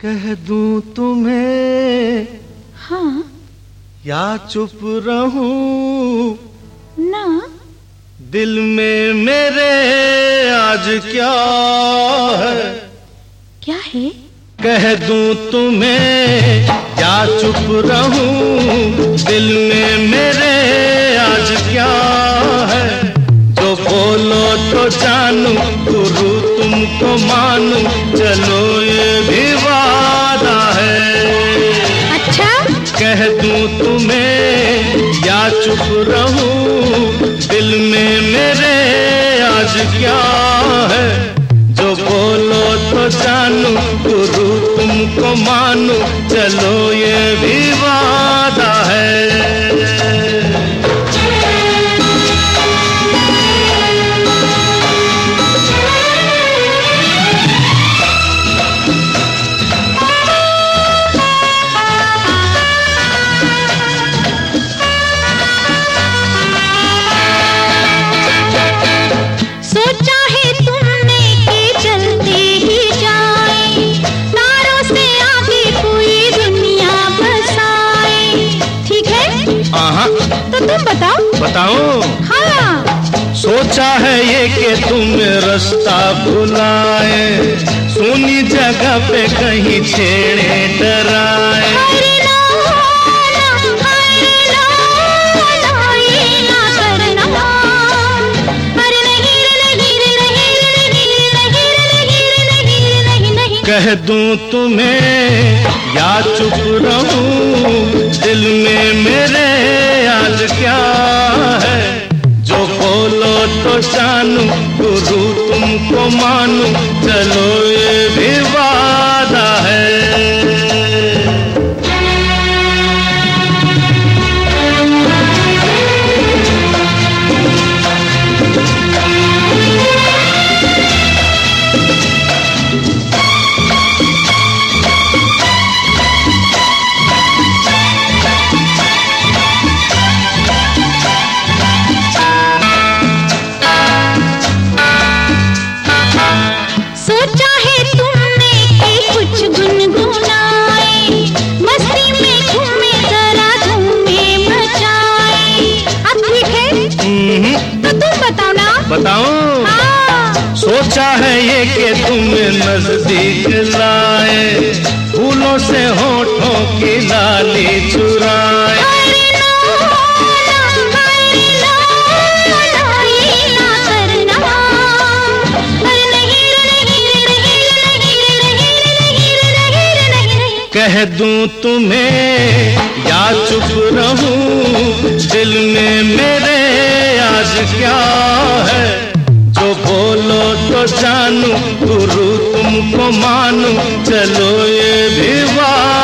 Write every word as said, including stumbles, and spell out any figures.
कह दूं तुम्हें हाँ या चुप रहूं ना, दिल में मेरे आज क्या है? क्या है? कह दूं तुम्हें या चुप रहूं, दिल में मेरे आज क्या है? जो बोलो तो जानूं, गुरु तुमको मानूं, चलो ये भी वादा है। अच्छा? कह दूं तुम्हें या चुप रहूं, दिल में मेरे आज क्या है? जो बोलो तो जानूं, गुरु तुमको मानूं, चलो ये भी वादा है। तो तुम बताओ। बताओ? हाँ। सोचा है ये कि तुम रास्ता भुलाए, सुनी जगह पे कहीं छेड़े डराए। कह दूं तुम्हें या चुप रहूं, दिल में मेरे आज क्या है? जो बोलो तो जानूं, गुरु तुमको मानूं, चलो ये भी वादा है। बताऊं? हाँ। सोचा है ये कि तुम्हें नजदीक लाए, फूलों से होठों की लाली चुराए। कह दूं तुम्हें या चुप रहूं, दिल में मेरे आज क्या है? जो बोलो तो जानूं, गुरु तुमको मानूं, चलो ये भी वादा